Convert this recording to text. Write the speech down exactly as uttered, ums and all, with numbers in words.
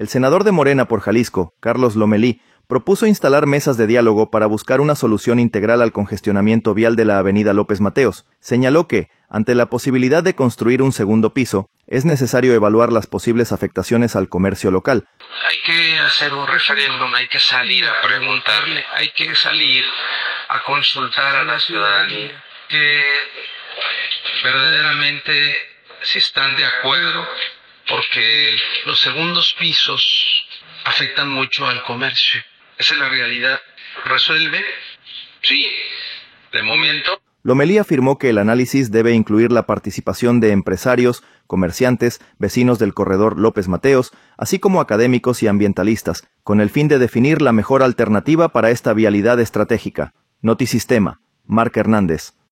El senador de Morena por Jalisco, Carlos Lomelí, propuso instalar mesas de diálogo para buscar una solución integral al congestionamiento vial de la avenida López Mateos. Señaló que, ante la posibilidad de construir un segundo piso, es necesario evaluar las posibles afectaciones al comercio local. Hay que hacer un referéndum, hay que salir a preguntarle, hay que salir a consultar a la ciudadanía que verdaderamente si están de acuerdo, porque los segundos pisos afectan mucho al comercio. Esa es la realidad. ¿Resuelve? Sí, de momento. Lomelí afirmó que el análisis debe incluir la participación de empresarios, comerciantes, vecinos del corredor López Mateos, así como académicos y ambientalistas, con el fin de definir la mejor alternativa para esta vialidad estratégica. Notisistema. Marc Hernández.